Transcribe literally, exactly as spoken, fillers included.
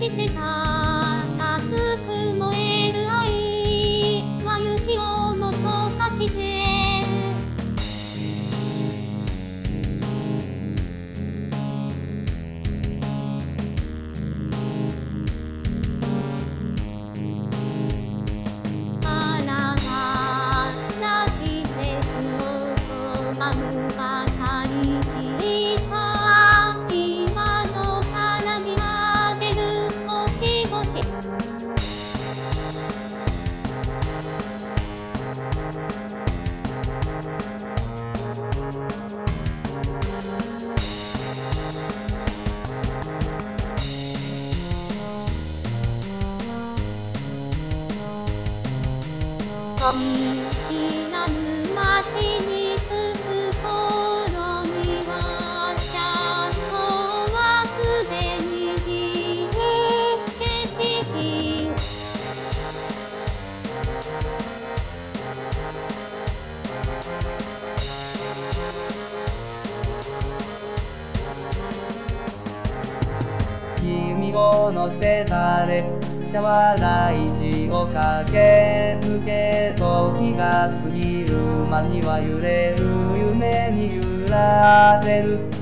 せた熱く燃える愛は雪をも溶かしてあなたなき節を拒むばかり小さ今の花にあげる星々見知らぬ街に着く頃にはちゃんと枠で握る景色君を乗せた列車は大地を駆け抜け時が過ぎる間には揺れる夢に揺られる